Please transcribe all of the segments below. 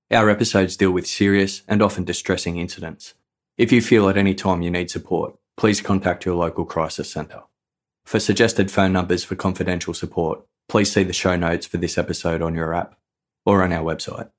Our episodes deal with serious and often distressing incidents. If you feel at any time you need support, please contact your local crisis centre. For suggested phone numbers for confidential support, please see the show notes for this episode on your app or on our website.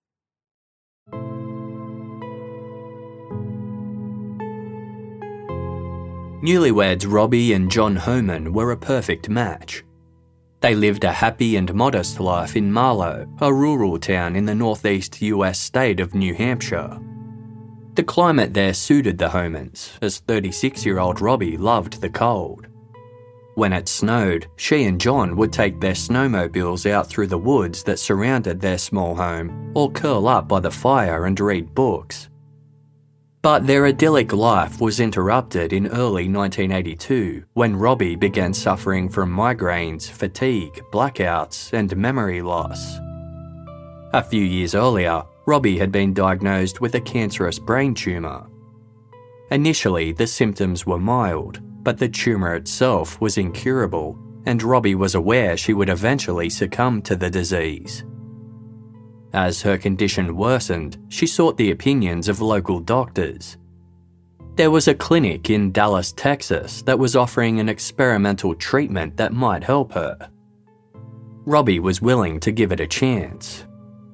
Newlyweds Robbie and John Homan were a perfect match. They lived a happy and modest life in Marlow, a rural town in the northeast US state of New Hampshire. The climate there suited the Homans, as 36-year-old Robbie loved the cold. When it snowed, she and John would take their snowmobiles out through the woods that surrounded their small home, or curl up by the fire and read books. But their idyllic life was interrupted in early 1982 when Robbie began suffering from migraines, fatigue, blackouts, and memory loss. A few years earlier, Robbie had been diagnosed with a cancerous brain tumour. Initially, the symptoms were mild, but the tumour itself was incurable, and Robbie was aware she would eventually succumb to the disease. As her condition worsened, she sought the opinions of local doctors. There was a clinic in Dallas, Texas that was offering an experimental treatment that might help her. Robbie was willing to give it a chance.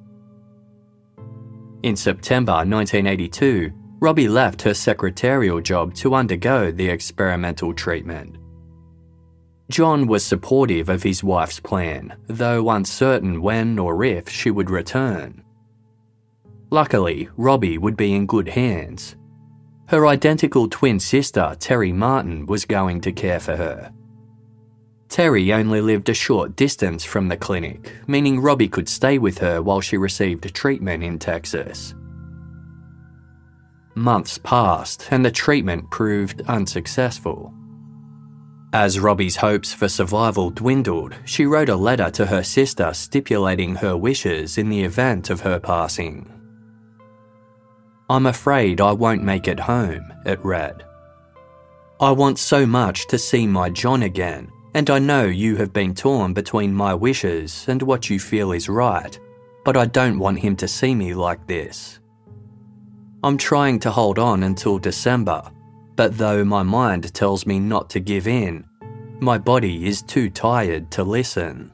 In September 1982, Robbie left her secretarial job to undergo the experimental treatment. John was supportive of his wife's plan, though uncertain when or if she would return. Luckily, Robbie would be in good hands. Her identical twin sister, Terry Martin, was going to care for her. Terry only lived a short distance from the clinic, meaning Robbie could stay with her while she received treatment in Texas. Months passed, and the treatment proved unsuccessful. As Robbie's hopes for survival dwindled, she wrote a letter to her sister stipulating her wishes in the event of her passing. "I'm afraid I won't make it home," it read. "I want so much to see my John again, and I know you have been torn between my wishes and what you feel is right, but I don't want him to see me like this. I'm trying to hold on until December, but though my mind tells me not to give in, my body is too tired to listen."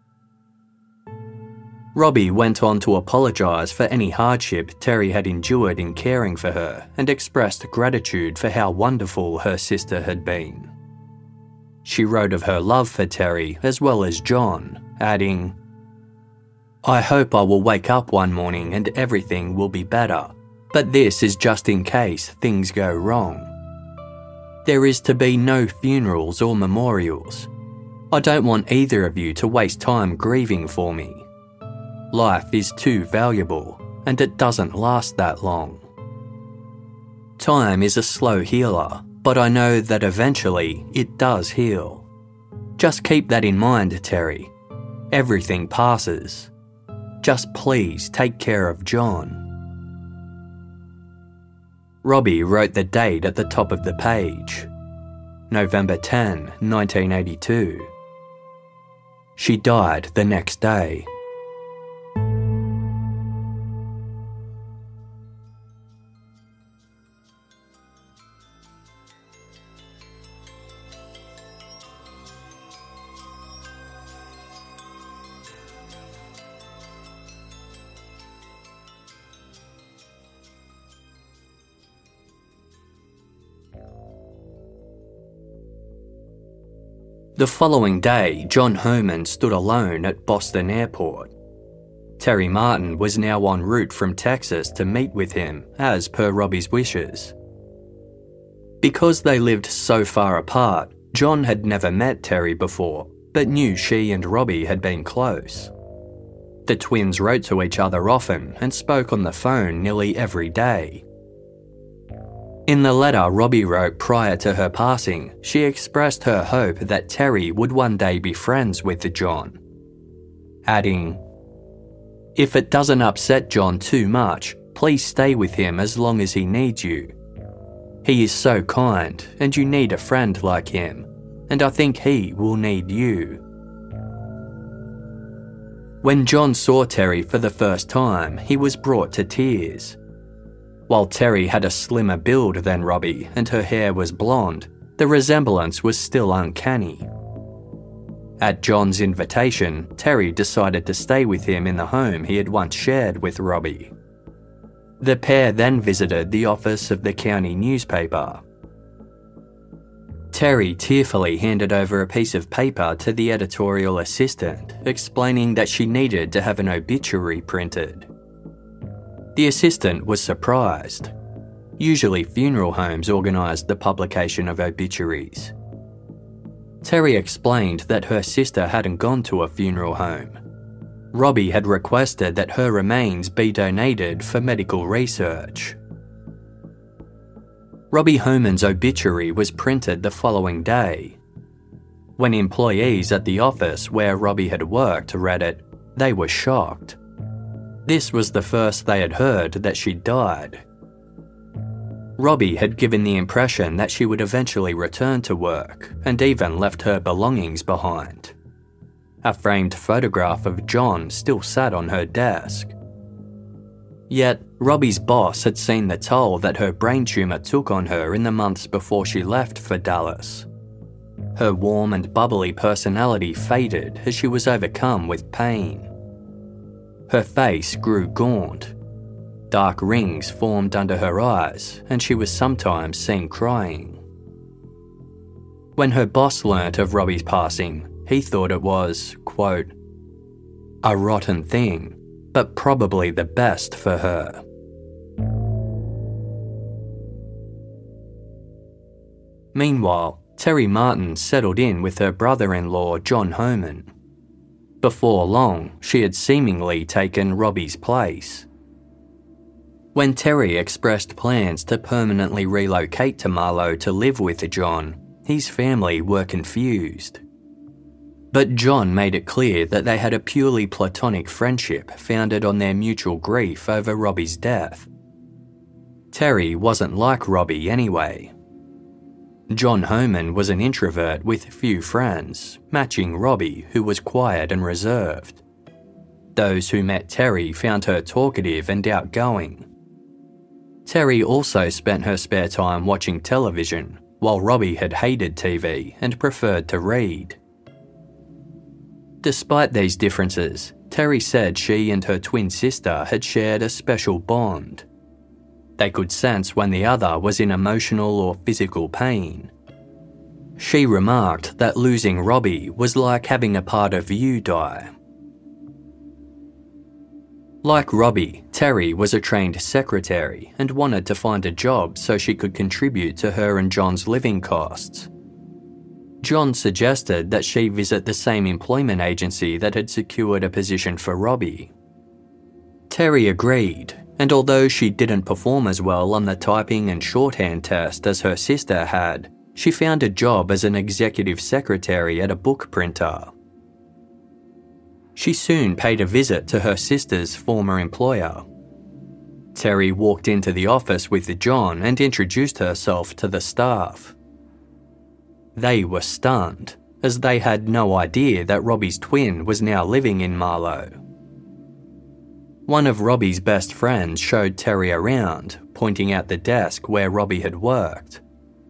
Robbie went on to apologise for any hardship Terry had endured in caring for her and expressed gratitude for how wonderful her sister had been. She wrote of her love for Terry as well as John, adding, "I hope I will wake up one morning and everything will be better, but this is just in case things go wrong. There is to be no funerals or memorials. I don't want either of you to waste time grieving for me. Life is too valuable, and it doesn't last that long. Time is a slow healer, but I know that eventually it does heal. Just keep that in mind, Terry. Everything passes. Just please take care of John." Robbie wrote the date at the top of the page, November 10, 1982. She died the next day. The following day, John Homan stood alone at Boston Airport. Terry Martin was now en route from Texas to meet with him, as per Robbie's wishes. Because they lived so far apart, John had never met Terry before, but knew she and Robbie had been close. The twins wrote to each other often and spoke on the phone nearly every day. In the letter Robbie wrote prior to her passing, she expressed her hope that Terry would one day be friends with John, adding, "If it doesn't upset John too much, please stay with him as long as he needs you. He is so kind, and you need a friend like him, and I think he will need you." When John saw Terry for the first time, he was brought to tears. While Terry had a slimmer build than Robbie and her hair was blonde, the resemblance was still uncanny. At John's invitation, Terry decided to stay with him in the home he had once shared with Robbie. The pair then visited the office of the county newspaper. Terry tearfully handed over a piece of paper to the editorial assistant, explaining that she needed to have an obituary printed. The assistant was surprised. Usually funeral homes organised the publication of obituaries. Terry explained that her sister hadn't gone to a funeral home. Robbie had requested that her remains be donated for medical research. Robbie Homan's obituary was printed the following day. When employees at the office where Robbie had worked read it, they were shocked. This was the first they had heard that she'd died. Robbie had given the impression that she would eventually return to work and even left her belongings behind. A framed photograph of John still sat on her desk. Yet, Robbie's boss had seen the toll that her brain tumour took on her in the months before she left for Dallas. Her warm and bubbly personality faded as she was overcome with pain. Her face grew gaunt. Dark rings formed under her eyes, and she was sometimes seen crying. When her boss learnt of Robbie's passing, he thought it was, quote, a rotten thing, but probably the best for her. Meanwhile, Terry Martin settled in with her brother-in-law John Homan. Before long, she had seemingly taken Robbie's place. When Terry expressed plans to permanently relocate to Marlow to live with John, his family were confused. But John made it clear that they had a purely platonic friendship founded on their mutual grief over Robbie's death. Terry wasn't like Robbie anyway. John Homan was an introvert with few friends, matching Robbie, who was quiet and reserved. Those who met Terry found her talkative and outgoing. Terry also spent her spare time watching television, while Robbie had hated TV and preferred to read. Despite these differences, Terry said she and her twin sister had shared a special bond. They could sense when the other was in emotional or physical pain. She remarked that losing Robbie was like having a part of you die. Like Robbie, Terry was a trained secretary and wanted to find a job so she could contribute to her and John's living costs. John suggested that she visit the same employment agency that had secured a position for Robbie. Terry agreed, and although she didn't perform as well on the typing and shorthand test as her sister had, she found a job as an executive secretary at a book printer. She soon paid a visit to her sister's former employer. Terry walked into the office with John and introduced herself to the staff. They were stunned, as they had no idea that Robbie's twin was now living in Marlow. One of Robbie's best friends showed Terry around, pointing out the desk where Robbie had worked.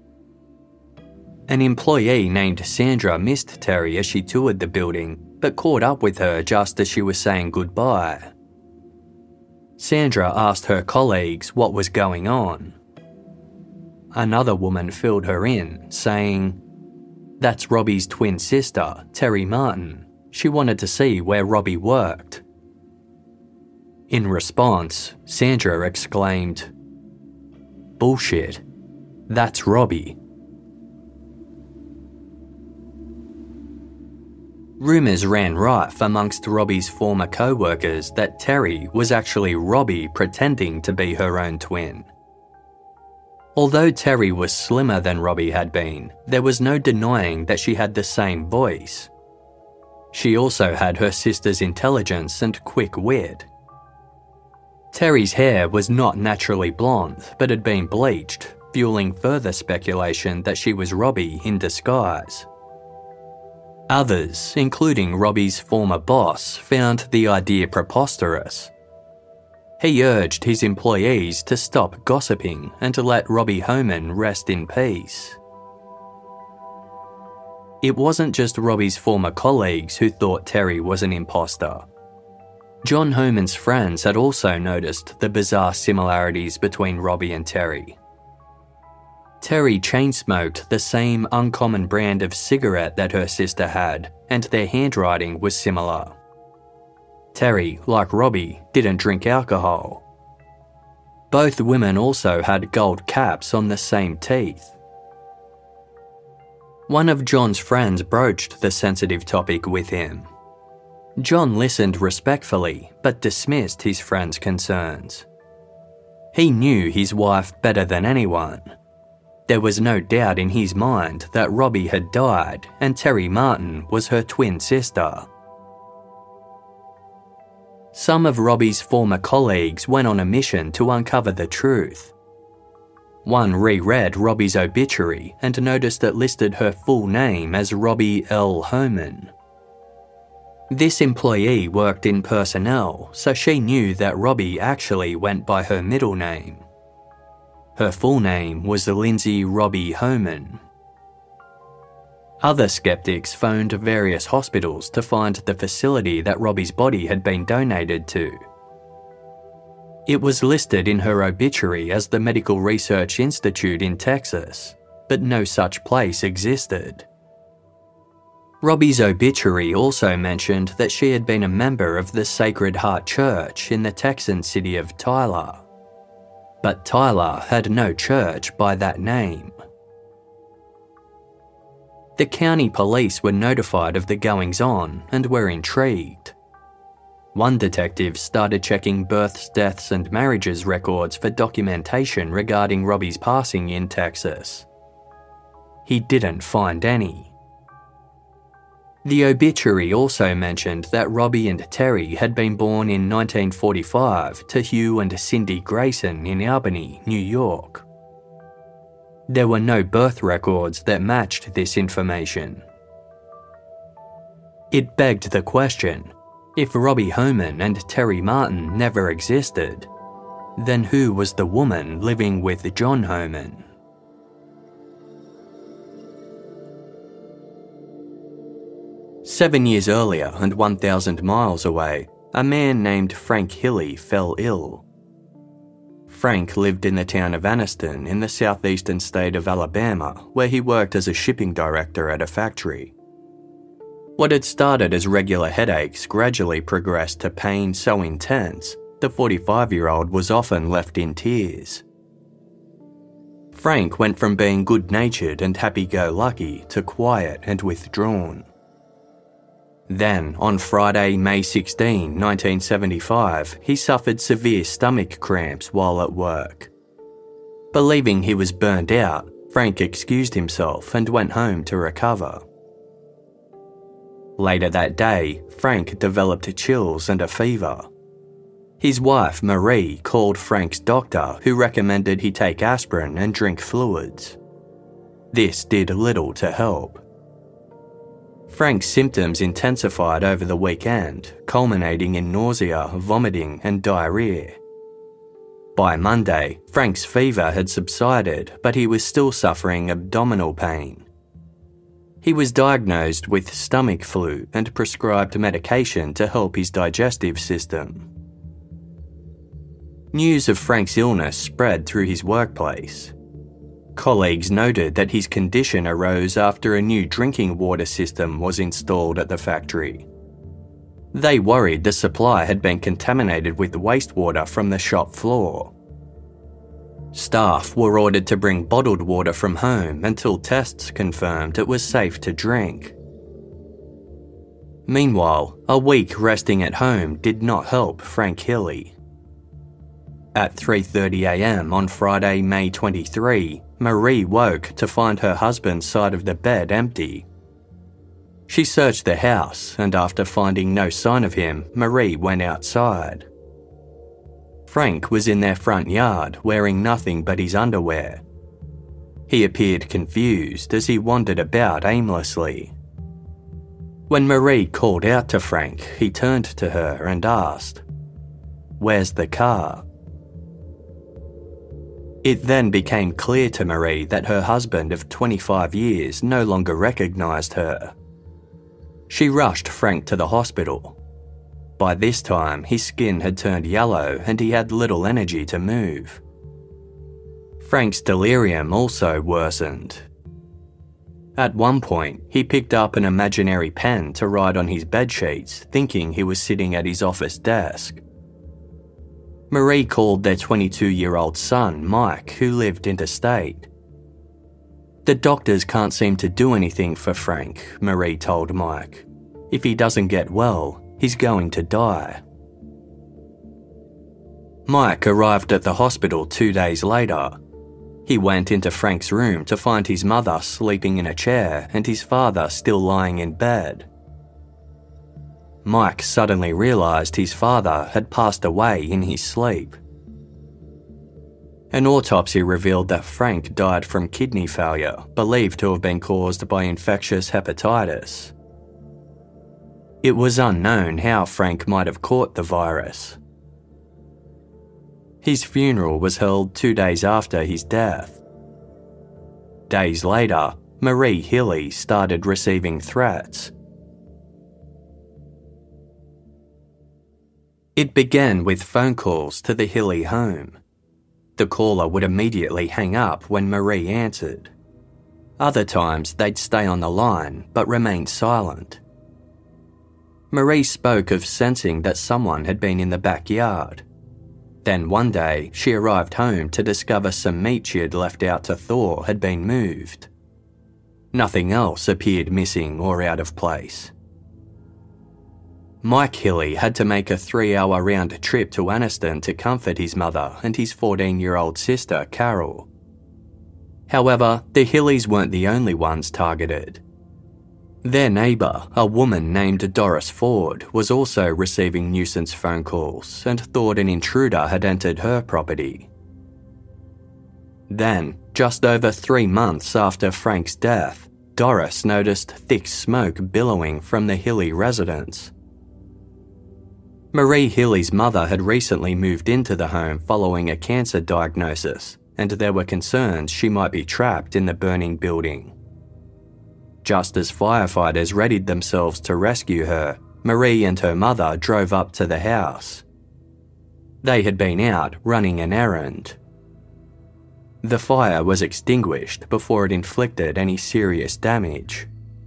An employee named Sandra missed Terry as she toured the building, but caught up with her just as she was saying goodbye. Sandra asked her colleagues what was going on. Another woman filled her in, saying, "That's Robbie's twin sister, Terry Martin. She wanted to see where Robbie worked." In response, Sandra exclaimed, "Bullshit. That's Robbie." Rumours ran rife amongst Robbie's former co-workers that Terry was actually Robbie pretending to be her own twin. Although Terry was slimmer than Robbie had been, there was no denying that she had the same voice. She also had her sister's intelligence and quick wit. Terry's hair was not naturally blonde, but had been bleached, fueling further speculation that she was Robbie in disguise. Others, including Robbie's former boss, found the idea preposterous. He urged his employees to stop gossiping and to let Robbie Homan rest in peace. It wasn't just Robbie's former colleagues who thought Terry was an imposter. John Homan's friends had also noticed the bizarre similarities between Robbie and Terry. Terry chain-smoked the same uncommon brand of cigarette that her sister had, and their handwriting was similar. Terry, like Robbie, didn't drink alcohol. Both women also had gold caps on the same teeth. One of John's friends broached the sensitive topic with him. John listened respectfully, but dismissed his friend's concerns. He knew his wife better than anyone. There was no doubt in his mind that Robbie had died and Terry Martin was her twin sister. Some of Robbie's former colleagues went on a mission to uncover the truth. One reread Robbie's obituary and noticed it listed her full name as Robbie L. Homan. This employee worked in personnel, so she knew that Robbie actually went by her middle name. Her full name was Lindsay Robbie Homan. Other skeptics phoned various hospitals to find the facility that Robbie's body had been donated to. It was listed in her obituary as the Medical Research Institute in Texas, but no such place existed. Robbie's obituary also mentioned that she had been a member of the Sacred Heart Church in the Texan city of Tyler. But Tyler had no church by that name. The county police were notified of the goings-on and were intrigued. One detective started checking births, deaths and marriages records for documentation regarding Robbie's passing in Texas. He didn't find any. The obituary also mentioned that Robbie and Terry had been born in 1945 to Hugh and Cindy Grayson in Albany, New York. There were no birth records that matched this information. It begged the question, if Robbie Homan and Terry Martin never existed, then who was the woman living with John Homan? "7 years earlier and 1,000 miles away, a man named Frank Hilly fell ill. Frank lived in the town of Anniston in the southeastern state of Alabama, where he worked as a shipping director at a factory. What had started as regular headaches gradually progressed to pain so intense, the 45-year-old was often left in tears. Frank went from being good-natured and happy-go-lucky to quiet and withdrawn. Then, on Friday, May 16, 1975, he suffered severe stomach cramps while at work. Believing he was burned out, Frank excused himself and went home to recover. Later that day, Frank developed chills and a fever. His wife, Marie, called Frank's doctor, who recommended he take aspirin and drink fluids. This did little to help. Frank's symptoms intensified over the weekend, culminating in nausea, vomiting and diarrhea. By Monday, Frank's fever had subsided, but he was still suffering abdominal pain. He was diagnosed with stomach flu and prescribed medication to help his digestive system. News of Frank's illness spread through his workplace. Colleagues noted that his condition arose after a new drinking water system was installed at the factory. They worried the supply had been contaminated with wastewater from the shop floor. Staff were ordered to bring bottled water from home until tests confirmed it was safe to drink. Meanwhile, a week resting at home did not help Frank Hilly. At 3:30 a.m. on Friday, May 23, Marie woke to find her husband's side of the bed empty. She searched the house, and after finding no sign of him, Marie went outside. Frank was in their front yard, wearing nothing but his underwear. He appeared confused as he wandered about aimlessly. When Marie called out to Frank, he turned to her and asked, "Where's the car?" It then became clear to Marie that her husband of 25 years no longer recognised her. She rushed Frank to the hospital. By this time, his skin had turned yellow and he had little energy to move. Frank's delirium also worsened. At one point, he picked up an imaginary pen to write on his bedsheets, thinking he was sitting at his office desk. Marie called their 22-year-old son, Mike, who lived interstate. "The doctors can't seem to do anything for Frank," Marie told Mike. "If he doesn't get well, he's going to die." Mike arrived at the hospital 2 days later. He went into Frank's room to find his mother sleeping in a chair and his father still lying in bed. Mike suddenly realised his father had passed away in his sleep. An autopsy revealed that Frank died from kidney failure, believed to have been caused by infectious hepatitis. It was unknown how Frank might have caught the virus. His funeral was held 2 days after his death. Days later, Marie Healy started receiving threats. It began with phone calls to the Healy home. The caller would immediately hang up when Marie answered. Other times they'd stay on the line but remain silent. Marie spoke of sensing that someone had been in the backyard. Then one day she arrived home to discover some meat she had left out to thaw had been moved. Nothing else appeared missing or out of place. Mike Healy had to make a 3-hour round trip to Anniston to comfort his mother and his 14-year-old sister, Carol. However, the Healys weren't the only ones targeted. Their neighbour, a woman named Doris Ford, was also receiving nuisance phone calls and thought an intruder had entered her property. Then, just over 3 months after Frank's death, Doris noticed thick smoke billowing from the Healy residence. Marie Healy's mother had recently moved into the home following a cancer diagnosis, and there were concerns she might be trapped in the burning building. Just as firefighters readied themselves to rescue her, Marie and her mother drove up to the house. They had been out running an errand. The fire was extinguished before it inflicted any serious damage.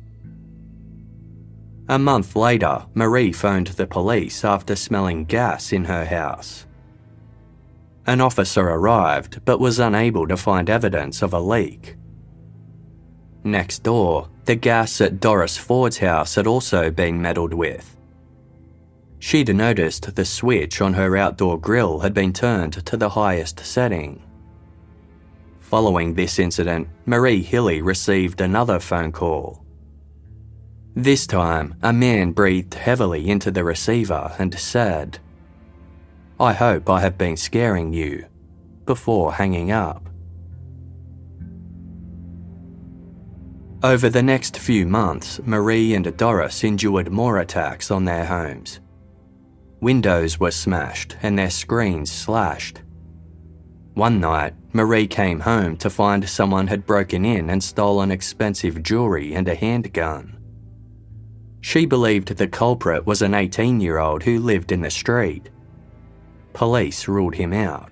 A month later, Marie phoned the police after smelling gas in her house. An officer arrived but was unable to find evidence of a leak. Next door, the gas at Doris Ford's house had also been meddled with. She'd noticed the switch on her outdoor grill had been turned to the highest setting. Following this incident, Marie Healy received another phone call. This time, a man breathed heavily into the receiver and said, "I hope I have been scaring you," before hanging up. Over the next few months, Marie and Doris endured more attacks on their homes. Windows were smashed and their screens slashed. One night, Marie came home to find someone had broken in and stolen expensive jewellery and a handgun. She believed the culprit was an 18-year-old who lived in the street. Police ruled him out.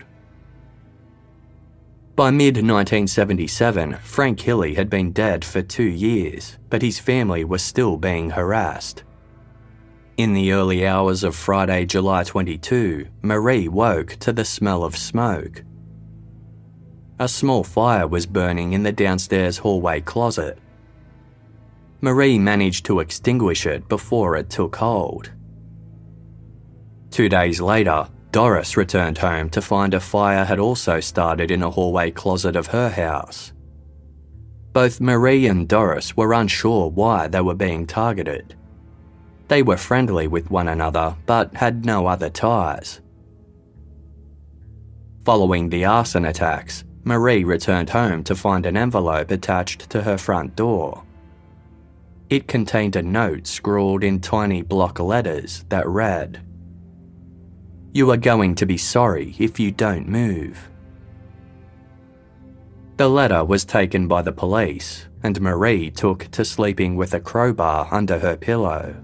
By mid-1977, Frank Healy had been dead for 2 years, but his family was still being harassed. In the early hours of Friday, July 22, Marie woke to the smell of smoke. A small fire was burning in the downstairs hallway closet. Marie managed to extinguish it before it took hold. 2 days later, Doris returned home to find a fire had also started in a hallway closet of her house. Both Marie and Doris were unsure why they were being targeted. They were friendly with one another but had no other ties. Following the arson attacks, Marie returned home to find an envelope attached to her front door. It contained a note scrawled in tiny block letters that read, "You are going to be sorry if you don't move." The letter was taken by the police, and Marie took to sleeping with a crowbar under her pillow.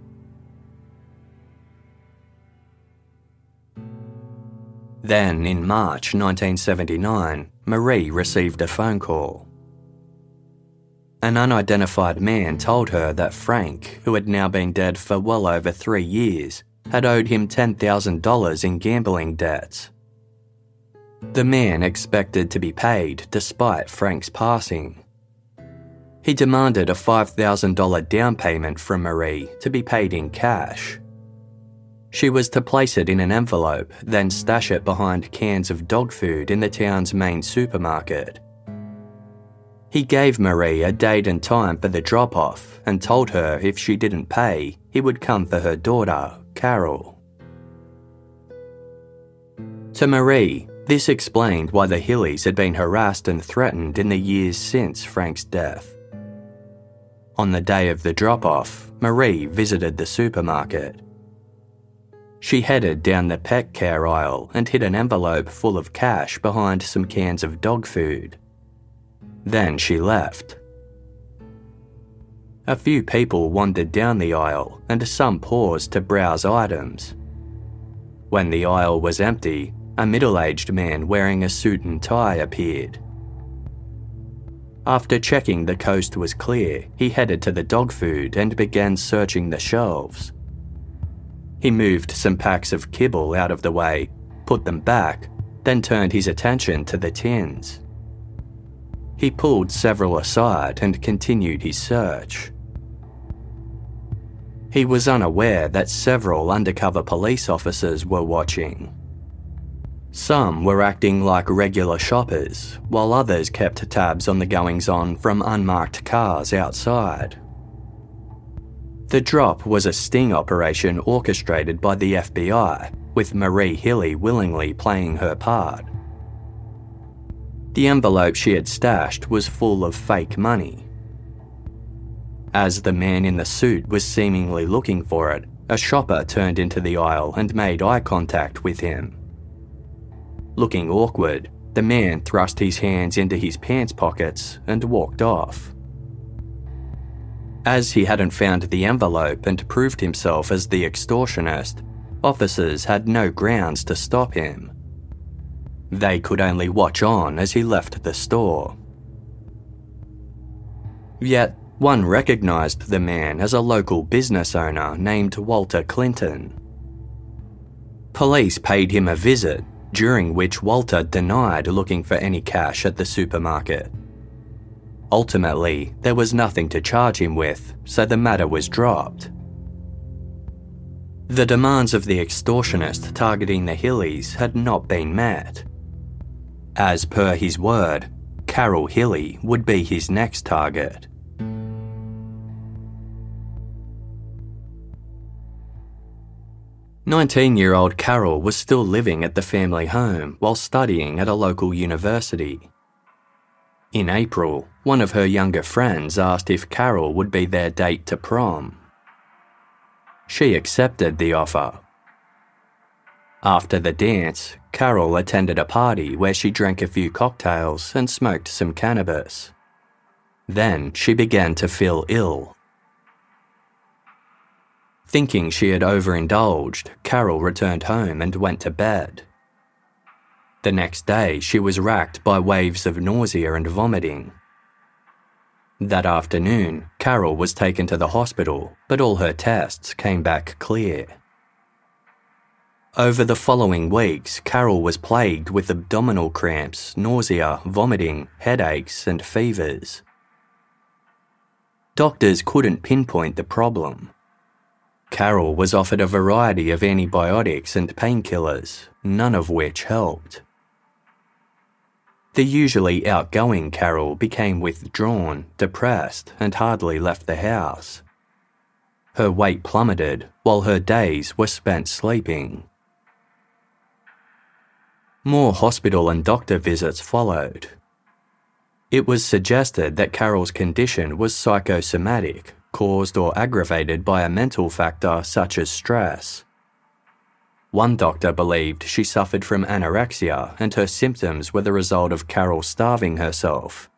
Then, in March 1979, Marie received a phone call. An unidentified man told her that Frank, who had now been dead for well over 3 years, had owed him $10,000 in gambling debts. The man expected to be paid despite Frank's passing. He demanded a $5,000 down payment from Marie to be paid in cash. She was to place it in an envelope, then stash it behind cans of dog food in the town's main supermarket. He gave Marie a date and time for the drop-off and told her if she didn't pay, he would come for her daughter, Carol. To Marie, this explained why the Hillies had been harassed and threatened in the years since Frank's death. On the day of the drop-off, Marie visited the supermarket. She headed down the pet care aisle and hid an envelope full of cash behind some cans of dog food. Then she left. A few people wandered down the aisle and some paused to browse items. When the aisle was empty, a middle-aged man wearing a suit and tie appeared. After checking the coast was clear, he headed to the dog food and began searching the shelves. He moved some packs of kibble out of the way, put them back, then turned his attention to the tins. He pulled several aside and continued his search. He was unaware that several undercover police officers were watching. Some were acting like regular shoppers, while others kept tabs on the goings-on from unmarked cars outside. The drop was a sting operation orchestrated by the FBI, with Marie Hilly willingly playing her part. The envelope she had stashed was full of fake money. As the man in the suit was seemingly looking for it, a shopper turned into the aisle and made eye contact with him. Looking awkward, the man thrust his hands into his pants pockets and walked off. As he hadn't found the envelope and proved himself as the extortionist, officers had no grounds to stop him. They could only watch on as he left the store. Yet, one recognised the man as a local business owner named Walter Clinton. Police paid him a visit, during which Walter denied looking for any cash at the supermarket. Ultimately, there was nothing to charge him with, so the matter was dropped. The demands of the extortionist targeting the Hillies had not been met. As per his word, Carol Hilly would be his next target. "19-year-old Carol was still living at the family home while studying at a local university. In April, one of her younger friends asked if Carol would be their date to prom. She accepted the offer. After the dance, Carol attended a party where she drank a few cocktails and smoked some cannabis. Then she began to feel ill. Thinking she had overindulged, Carol returned home and went to bed. The next day, she was racked by waves of nausea and vomiting. That afternoon, Carol was taken to the hospital, but all her tests came back clear. Over the following weeks, Carol was plagued with abdominal cramps, nausea, vomiting, headaches, and fevers. Doctors couldn't pinpoint the problem. Carol was offered a variety of antibiotics and painkillers, none of which helped. The usually outgoing Carol became withdrawn, depressed, and hardly left the house. Her weight plummeted, while her days were spent sleeping. More hospital and doctor visits followed. It was suggested that Carol's condition was psychosomatic, caused or aggravated by a mental factor such as stress. One doctor believed she suffered from anorexia and her symptoms were the result of Carol starving herself.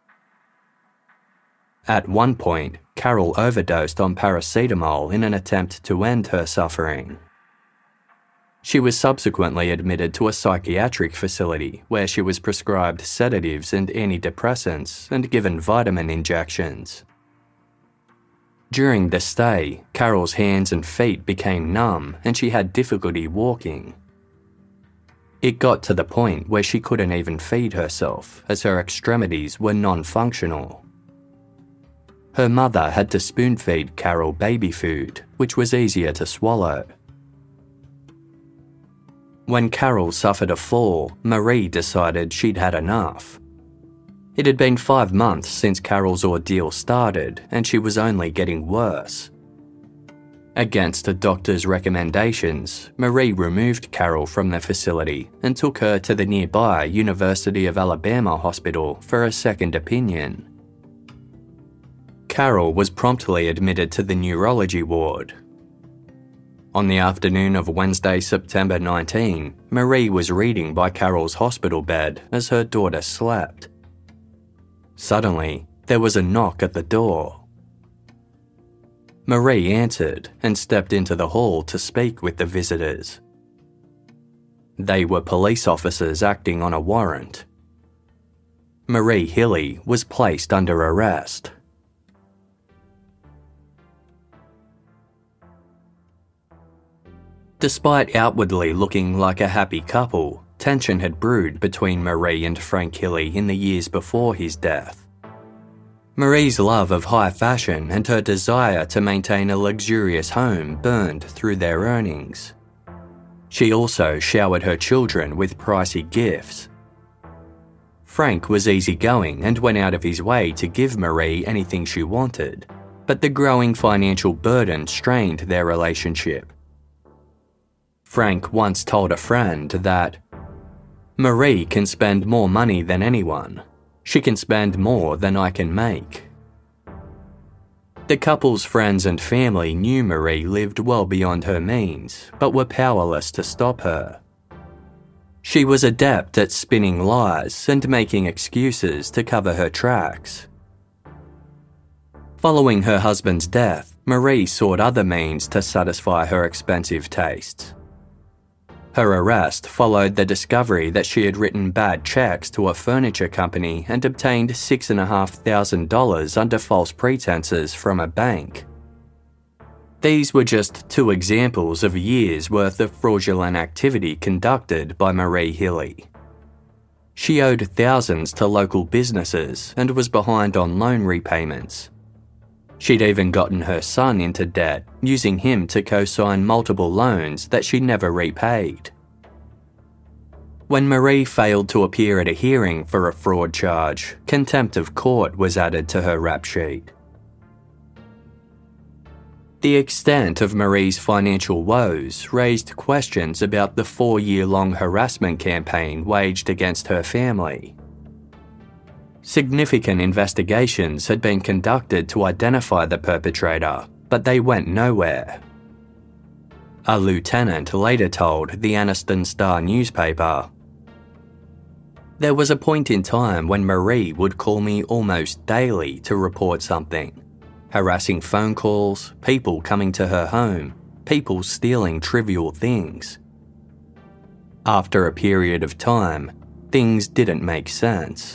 At one point, Carol overdosed on paracetamol in an attempt to end her suffering. She was subsequently admitted to a psychiatric facility where she was prescribed sedatives and antidepressants and given vitamin injections. During the stay, Carol's hands and feet became numb and she had difficulty walking. It got to the point where she couldn't even feed herself as her extremities were non-functional. Her mother had to spoon-feed Carol baby food, which was easier to swallow. When Carol suffered a fall, Marie decided she'd had enough. It had been 5 months since Carol's ordeal started, and she was only getting worse. Against a doctor's recommendations, Marie removed Carol from the facility and took her to the nearby University of Alabama hospital for a second opinion. Carol was promptly admitted to the neurology ward. On the afternoon of Wednesday, September 19, Marie was reading by Carol's hospital bed as her daughter slept. Suddenly, there was a knock at the door. Marie answered and stepped into the hall to speak with the visitors. They were police officers acting on a warrant. Marie Healy was placed under arrest. Despite outwardly looking like a happy couple, tension had brewed between Marie and Frank Healy in the years before his death. Marie's love of high fashion and her desire to maintain a luxurious home burned through their earnings. She also showered her children with pricey gifts. Frank was easygoing and went out of his way to give Marie anything she wanted, but the growing financial burden strained their relationship. Frank once told a friend that, "Marie can spend more money than anyone. She can spend more than I can make." The couple's friends and family knew Marie lived well beyond her means, but were powerless to stop her. She was adept at spinning lies and making excuses to cover her tracks. Following her husband's death, Marie sought other means to satisfy her expensive tastes. Her arrest followed the discovery that she had written bad checks to a furniture company and obtained $6,500 under false pretenses from a bank. These were just 2 examples of years' worth of fraudulent activity conducted by Marie Healy. She owed thousands to local businesses and was behind on loan repayments. She'd even gotten her son into debt, using him to co-sign multiple loans that she never repaid. When Marie failed to appear at a hearing for a fraud charge, contempt of court was added to her rap sheet. The extent of Marie's financial woes raised questions about the 4-year-long harassment campaign waged against her family. Significant investigations had been conducted to identify the perpetrator, but they went nowhere. A lieutenant later told the Anniston Star newspaper, "There was a point in time when Marie would call me almost daily to report something. Harassing phone calls, people coming to her home, people stealing trivial things. After a period of time, things didn't make sense."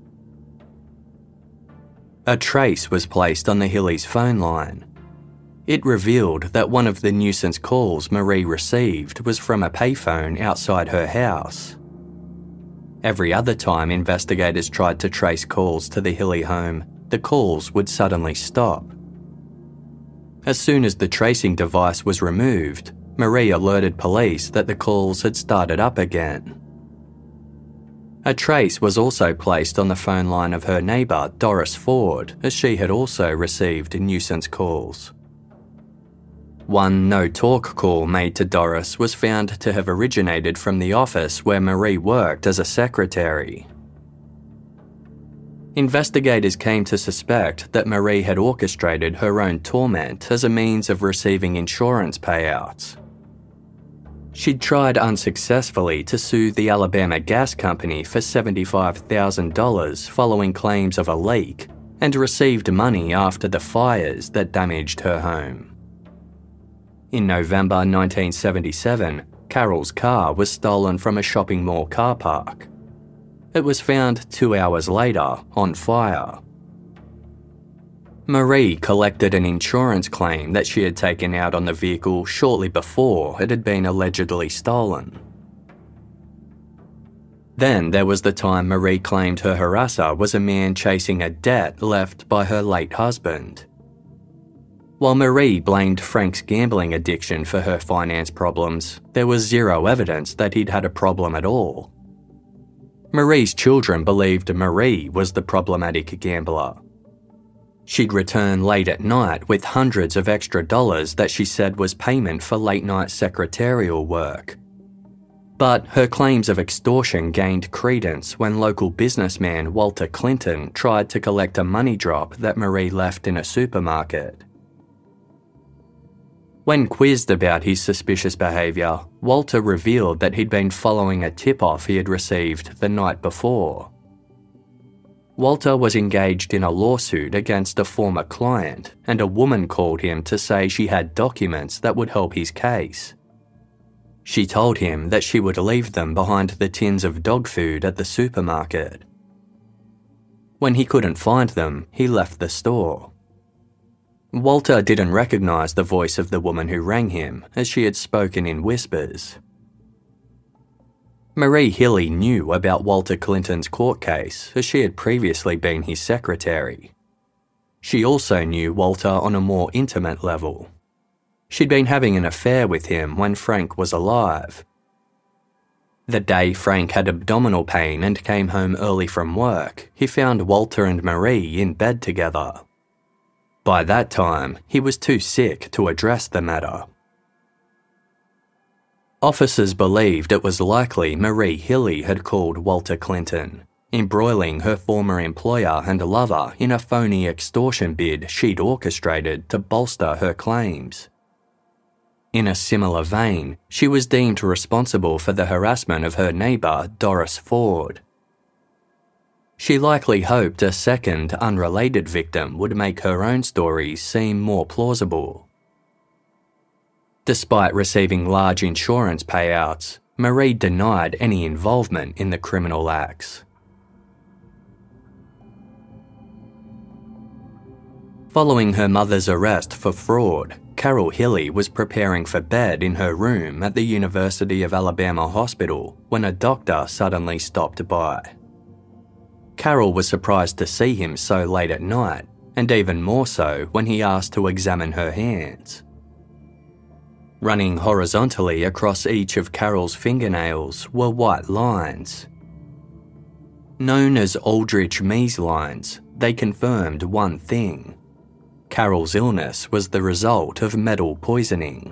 A trace was placed on the Healy's phone line. It revealed that one of the nuisance calls Marie received was from a payphone outside her house. Every other time investigators tried to trace calls to the Healy home, the calls would suddenly stop. As soon as the tracing device was removed, Marie alerted police that the calls had started up again. A trace was also placed on the phone line of her neighbour, Doris Ford, as she had also received nuisance calls. One no-talk call made to Doris was found to have originated from the office where Marie worked as a secretary. Investigators came to suspect that Marie had orchestrated her own torment as a means of receiving insurance payouts. She'd tried unsuccessfully to sue the Alabama Gas Company for $75,000 following claims of a leak, and received money after the fires that damaged her home. In November 1977, Carol's car was stolen from a shopping mall car park. It was found 2 hours later on fire. Marie collected an insurance claim that she had taken out on the vehicle shortly before it had been allegedly stolen. Then there was the time Marie claimed her harasser was a man chasing a debt left by her late husband. While Marie blamed Frank's gambling addiction for her finance problems, there was zero evidence that he'd had a problem at all. Marie's children believed Marie was the problematic gambler. She'd return late at night with hundreds of extra dollars that she said was payment for late-night secretarial work. But her claims of extortion gained credence when local businessman Walter Clinton tried to collect a money drop that Marie left in a supermarket. When quizzed about his suspicious behaviour, Walter revealed that he'd been following a tip-off he had received the night before. Walter was engaged in a lawsuit against a former client, and a woman called him to say she had documents that would help his case. She told him that she would leave them behind the tins of dog food at the supermarket. When he couldn't find them, he left the store. Walter didn't recognise the voice of the woman who rang him, as she had spoken in whispers. Marie Healy knew about Walter Clinton's court case, as she had previously been his secretary. She also knew Walter on a more intimate level. She'd been having an affair with him when Frank was alive. The day Frank had abdominal pain and came home early from work, he found Walter and Marie in bed together. By that time, he was too sick to address the matter. Officers believed it was likely Marie Healy had called Walter Clinton, embroiling her former employer and lover in a phony extortion bid she'd orchestrated to bolster her claims. In a similar vein, she was deemed responsible for the harassment of her neighbour, Doris Ford. She likely hoped a second, unrelated victim would make her own stories seem more plausible. Despite receiving large insurance payouts, Marie denied any involvement in the criminal acts. Following her mother's arrest for fraud, Carol Healy was preparing for bed in her room at the University of Alabama Hospital when a doctor suddenly stopped by. Carol was surprised to see him so late at night, and even more so when he asked to examine her hands. Running horizontally across each of Carol's fingernails were white lines. Known as Aldrich-Mees lines, they confirmed one thing: Carol's illness was the result of metal poisoning.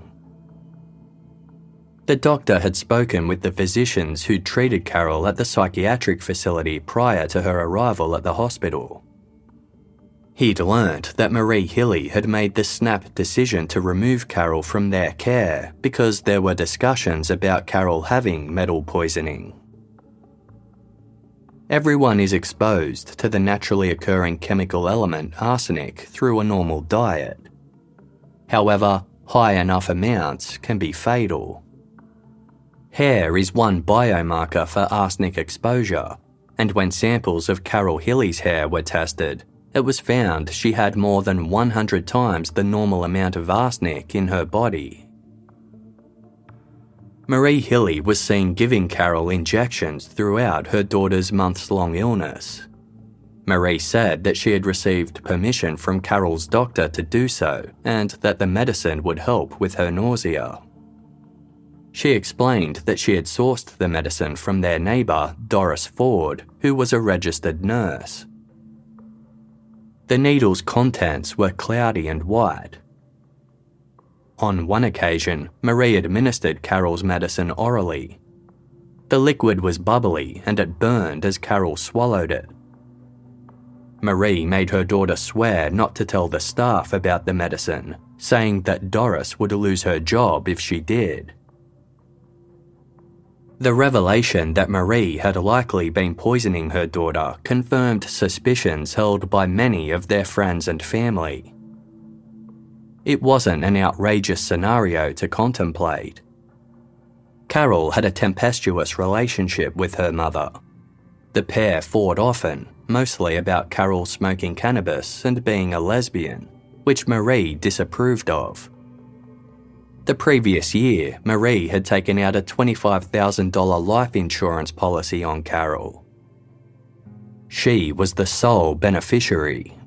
The doctor had spoken with the physicians who'd treated Carol at the psychiatric facility prior to her arrival at the hospital. He'd learnt that Marie Healy had made the snap decision to remove Carol from their care because there were discussions about Carol having metal poisoning. Everyone is exposed to the naturally occurring chemical element arsenic through a normal diet. However, high enough amounts can be fatal. Hair is one biomarker for arsenic exposure, and when samples of Carol Healy's hair were tested, it was found she had more than 100 times the normal amount of arsenic in her body. Marie Healy was seen giving Carol injections throughout her daughter's months-long illness. Marie said that she had received permission from Carol's doctor to do so, and that the medicine would help with her nausea. She explained that she had sourced the medicine from their neighbour, Doris Ford, who was a registered nurse. The needle's contents were cloudy and white. On one occasion, Marie administered Carol's medicine orally. The liquid was bubbly and it burned as Carol swallowed it. Marie made her daughter swear not to tell the staff about the medicine, saying that Doris would lose her job if she did. The revelation that Marie had likely been poisoning her daughter confirmed suspicions held by many of their friends and family. It wasn't an outrageous scenario to contemplate. Carol had a tempestuous relationship with her mother. The pair fought often, mostly about Carol smoking cannabis and being a lesbian, which Marie disapproved of. The previous year, Marie had taken out a $25,000 life insurance policy on Carol. She was the sole beneficiary.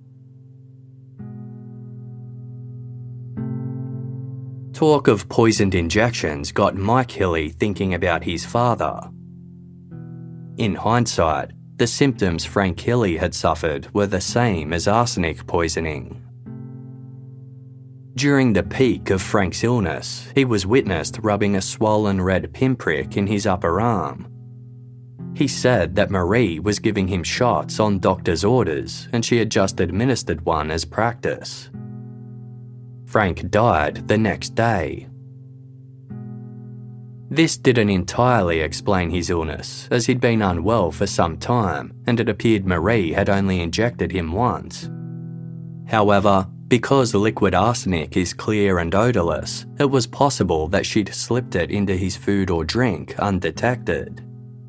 Talk of poisoned injections got Mike Hilly thinking about his father. In hindsight, the symptoms Frank Hilly had suffered were the same as arsenic poisoning. During the peak of Frank's illness, he was witnessed rubbing a swollen red pinprick in his upper arm. He said that Marie was giving him shots on doctor's orders and she had just administered one as practice. Frank died the next day. This didn't entirely explain his illness, as he'd been unwell for some time and it appeared Marie had only injected him once. However, because liquid arsenic is clear and odourless, it was possible that she'd slipped it into his food or drink undetected.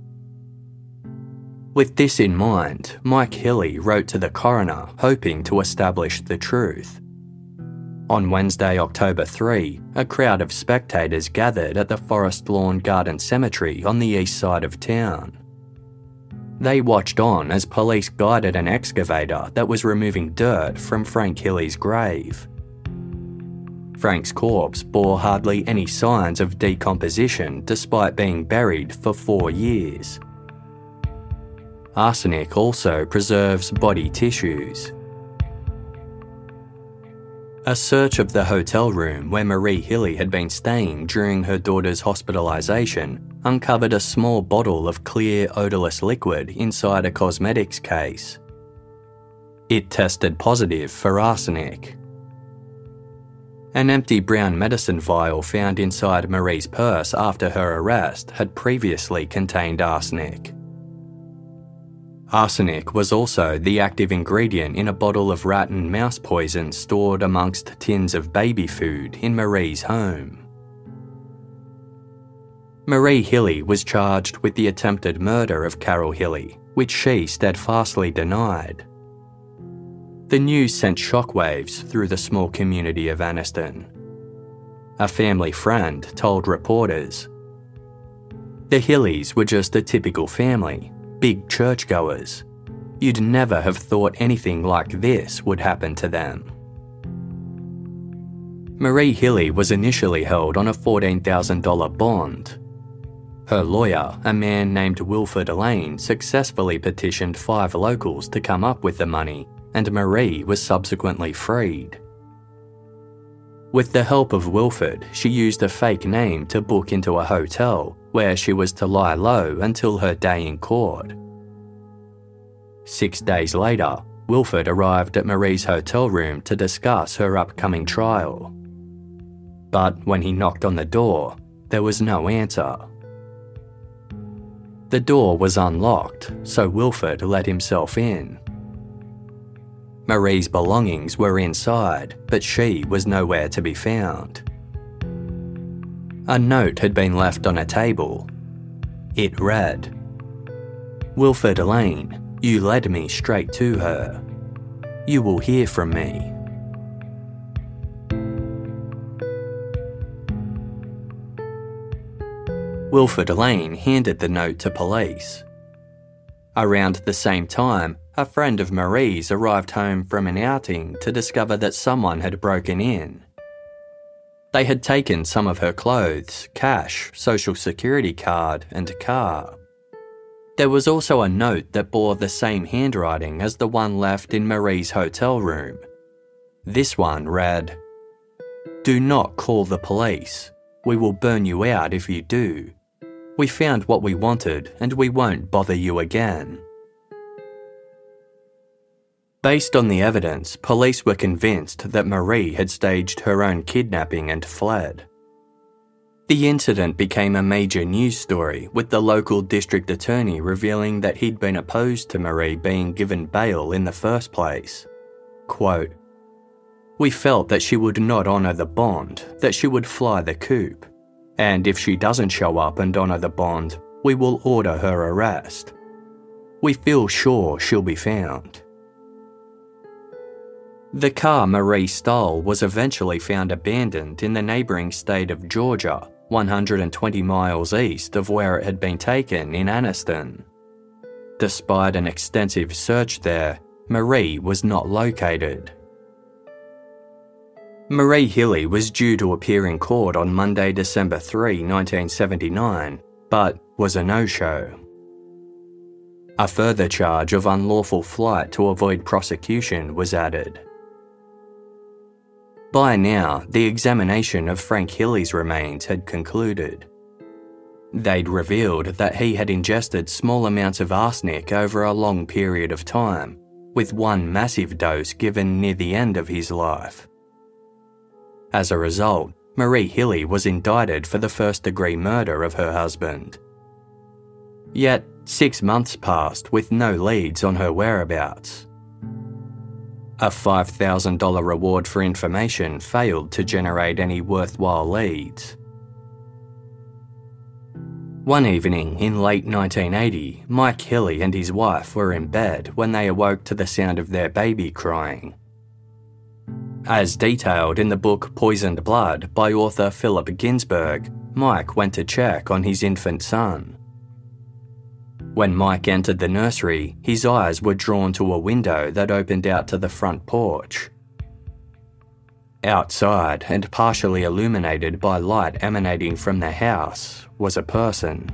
With this in mind, Mike Hilly wrote to the coroner hoping to establish the truth. On Wednesday, October 3, a crowd of spectators gathered at the Forest Lawn Garden Cemetery on the east side of town. They watched on as police guided an excavator that was removing dirt from Frank Hilly's grave. Frank's corpse bore hardly any signs of decomposition despite being buried for 4 years. Arsenic also preserves body tissues. A search of the hotel room where Marie Hilly had been staying during her daughter's hospitalisation uncovered a small bottle of clear, odourless liquid inside a cosmetics case. It tested positive for arsenic. An empty brown medicine vial found inside Marie's purse after her arrest had previously contained arsenic. Arsenic was also the active ingredient in a bottle of rat and mouse poison stored amongst tins of baby food in Marie's home. Marie Hilly was charged with the attempted murder of Carol Hilly, which she steadfastly denied. The news sent shockwaves through the small community of Anniston. A family friend told reporters, "The Hillys were just a typical family. Big churchgoers. You'd never have thought anything like this would happen to them." Marie Hilly was initially held on a $14,000 bond. Her lawyer, a man named Wilford Lane, successfully petitioned 5 locals to come up with the money, and Marie was subsequently freed. With the help of Wilford, she used a fake name to book into a hotel where she was to lie low until her day in court. 6 days later, Wilford arrived at Marie's hotel room to discuss her upcoming trial. But when he knocked on the door, there was no answer. The door was unlocked, so Wilford let himself in. Marie's belongings were inside, but she was nowhere to be found. A note had been left on a table. It read, "Wilford Lane, you led me straight to her. You will hear from me." Wilford Lane handed the note to police. Around the same time, a friend of Marie's arrived home from an outing to discover that someone had broken in. They had taken some of her clothes, cash, social security card, and car. There was also a note that bore the same handwriting as the one left in Marie's hotel room. This one read, "Do not call the police. We will burn you out if you do. We found what we wanted and we won't bother you again." Based on the evidence, police were convinced that Marie had staged her own kidnapping and fled. The incident became a major news story, with the local district attorney revealing that he'd been opposed to Marie being given bail in the first place. Quote, "We felt that she would not honour the bond, that she would fly the coop. And if she doesn't show up and honour the bond, we will order her arrest. We feel sure she'll be found." The car Marie stole was eventually found abandoned in the neighbouring state of Georgia, 120 miles east of where it had been taken in Anniston. Despite an extensive search there, Marie was not located. Marie Healey was due to appear in court on Monday, December 3, 1979, but was a no-show. A further charge of unlawful flight to avoid prosecution was added. By now, the examination of Frank Healey's remains had concluded. They'd revealed that he had ingested small amounts of arsenic over a long period of time, with one massive dose given near the end of his life. As a result, Marie Healey was indicted for the first-degree murder of her husband. Yet, 6 months passed with no leads on her whereabouts. A $5,000 reward for information failed to generate any worthwhile leads. One evening in late 1980, Mike Healey and his wife were in bed when they awoke to the sound of their baby crying. As detailed in the book Poisoned Blood by author Philip Ginsberg, Mike went to check on his infant son. When Mike entered the nursery, his eyes were drawn to a window that opened out to the front porch. Outside, and partially illuminated by light emanating from the house, was a person.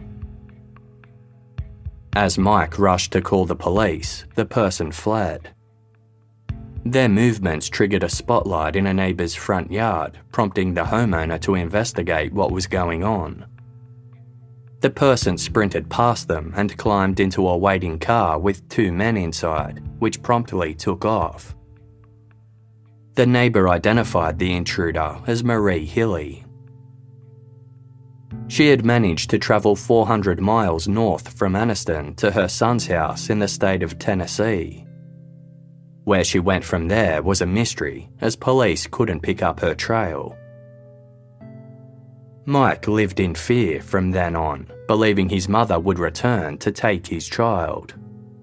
As Mike rushed to call the police, the person fled. Their movements triggered a spotlight in a neighbour's front yard, prompting the homeowner to investigate what was going on. The person sprinted past them and climbed into a waiting car with 2 men inside, which promptly took off. The neighbour identified the intruder as Marie Healey. She had managed to travel 400 miles north from Anniston to her son's house in the state of Tennessee. Where she went from there was a mystery, as police couldn't pick up her trail. Mike lived in fear from then on, believing his mother would return to take his child.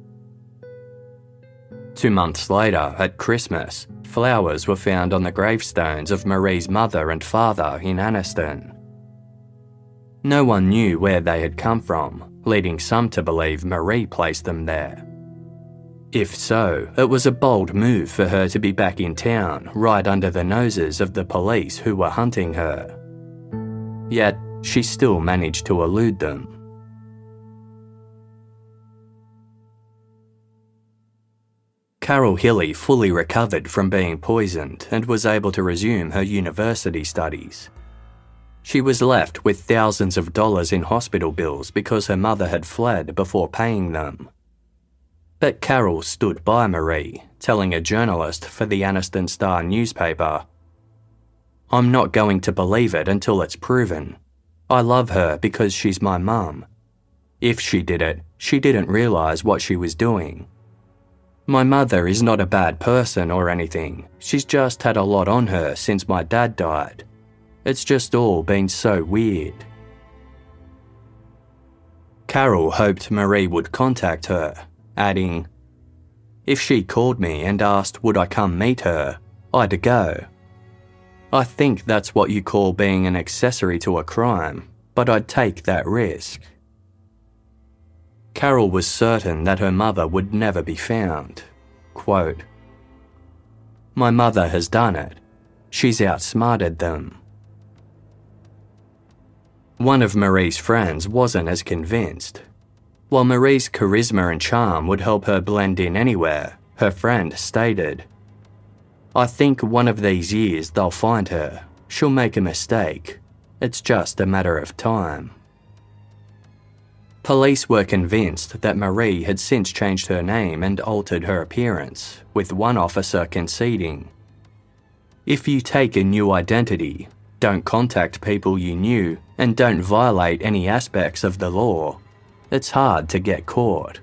2 months later, at Christmas, flowers were found on the gravestones of Marie's mother and father in Anniston. No one knew where they had come from, leading some to believe Marie placed them there. If so, it was a bold move for her to be back in town, right under the noses of the police who were hunting her. Yet, she still managed to elude them. Carol Healey fully recovered from being poisoned and was able to resume her university studies. She was left with thousands of dollars in hospital bills because her mother had fled before paying them. But Carol stood by Marie, telling a journalist for the Anniston Star newspaper, "I'm not going to believe it until it's proven. I love her because she's my mum. If she did it, she didn't realise what she was doing. My mother is not a bad person or anything. She's just had a lot on her since my dad died. It's just all been so weird." Carol hoped Marie would contact her, adding, "If she called me and asked would I come meet her, I'd go. I think that's what you call being an accessory to a crime, but I'd take that risk." Carol was certain that her mother would never be found. Quote, "My mother has done it. She's outsmarted them." One of Marie's friends wasn't as convinced. While Marie's charisma and charm would help her blend in anywhere, her friend stated, "I think one of these years they'll find her. She'll make a mistake. It's just a matter of time." Police were convinced that Marie had since changed her name and altered her appearance, with one officer conceding, "If you take a new identity, don't contact people you knew, and don't violate any aspects of the law, it's hard to get caught."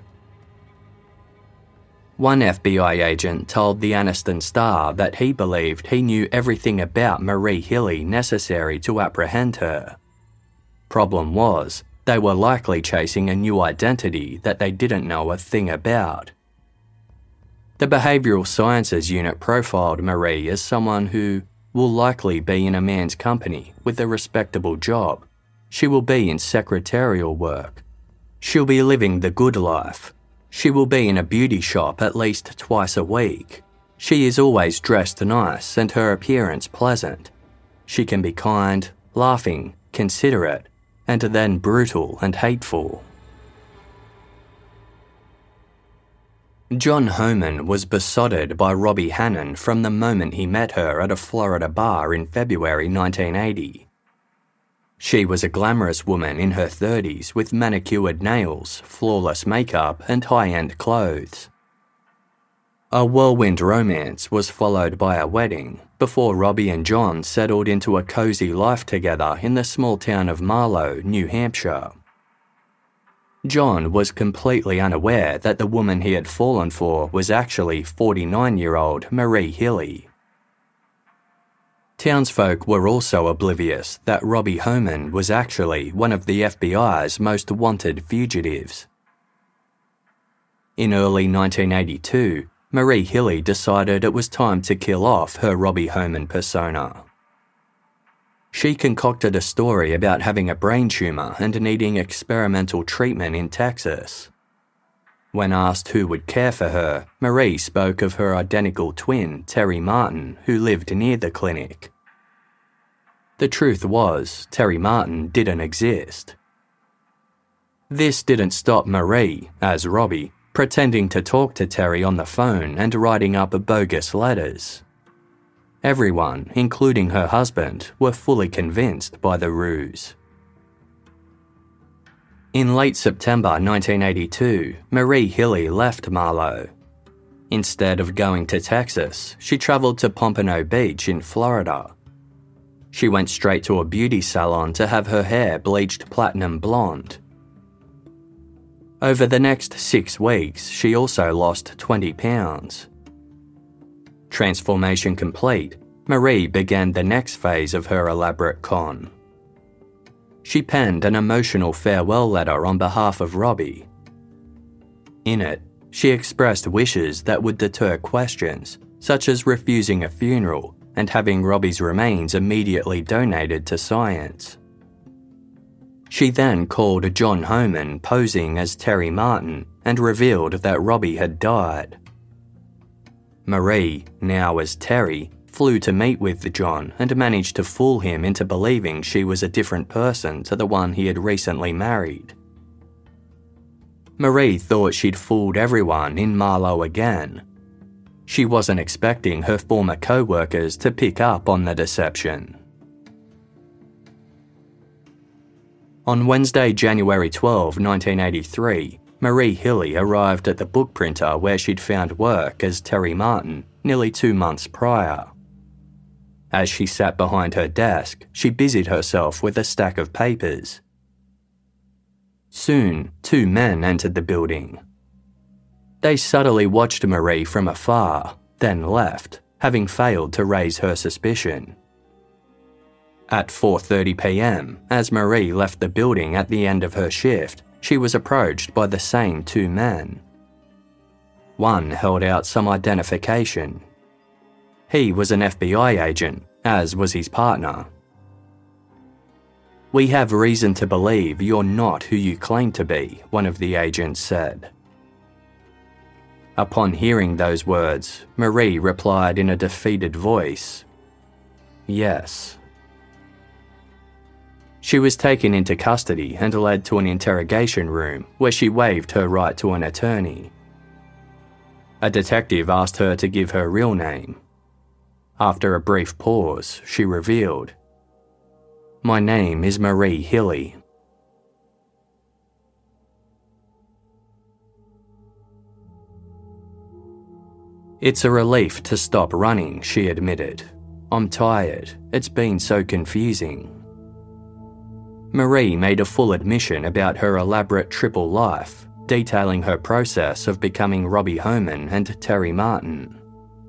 One FBI agent told the Anniston Star that he believed he knew everything about Marie Healy necessary to apprehend her. Problem was, they were likely chasing a new identity that they didn't know a thing about. The Behavioural Sciences Unit profiled Marie as someone who will likely be in a man's company with a respectable job. She will be in secretarial work. She'll be living the good life. She will be in a beauty shop at least twice a week. She is always dressed nice and her appearance pleasant. She can be kind, laughing, considerate, and then brutal and hateful. John Homan was besotted by Robbie Hannon from the moment he met her at a Florida bar in February 1980. She was a glamorous woman in her 30s with manicured nails, flawless makeup, and high-end clothes. A whirlwind romance was followed by a wedding before Robbie and John settled into a cozy life together in the small town of Marlow, New Hampshire. John was completely unaware that the woman he had fallen for was actually 49-year-old Marie Healy. Townsfolk were also oblivious that Robbie Homan was actually one of the FBI's most wanted fugitives. In early 1982, Marie Healy decided it was time to kill off her Robbie Homan persona. She concocted a story about having a brain tumour and needing experimental treatment in Texas. When asked who would care for her, Marie spoke of her identical twin, Terry Martin, who lived near the clinic. The truth was, Terry Martin didn't exist. This didn't stop Marie, as Robbie, pretending to talk to Terry on the phone and writing up bogus letters. Everyone, including her husband, were fully convinced by the ruse. In late September 1982, Marie Healy left Marlow. Instead of going to Texas, she travelled to Pompano Beach in Florida. She went straight to a beauty salon to have her hair bleached platinum blonde. Over the next 6 weeks, she also lost 20 pounds. Transformation complete, Marie began the next phase of her elaborate con. She penned an emotional farewell letter on behalf of Robbie. In it, she expressed wishes that would deter questions, such as refusing a funeral and having Robbie's remains immediately donated to science. She then called John Homan posing as Terry Martin and revealed that Robbie had died. Marie, now as Terry, flew to meet with John and managed to fool him into believing she was a different person to the one he had recently married. Marie thought she'd fooled everyone in Marlow again. She wasn't expecting her former co-workers to pick up on the deception. On Wednesday, January 12, 1983, Marie Healy arrived at the book printer where she'd found work as Terry Martin nearly 2 months prior. As she sat behind her desk, she busied herself with a stack of papers. Soon, 2 men entered the building. They subtly watched Marie from afar, then left, having failed to raise her suspicion. At 4:30 p.m, as Marie left the building at the end of her shift, she was approached by the same 2 men. One held out some identification. He was an FBI agent, as was his partner. "We have reason to believe you're not who you claim to be," one of the agents said. Upon hearing those words, Marie replied in a defeated voice, "Yes." She was taken into custody and led to an interrogation room where she waived her right to an attorney. A detective asked her to give her real name. After a brief pause, she revealed, "My name is Marie Healy." "It's a relief to stop running," she admitted. "I'm tired. It's been so confusing." Marie made a full admission about her elaborate triple life, detailing her process of becoming Robbie Homan and Terry Martin.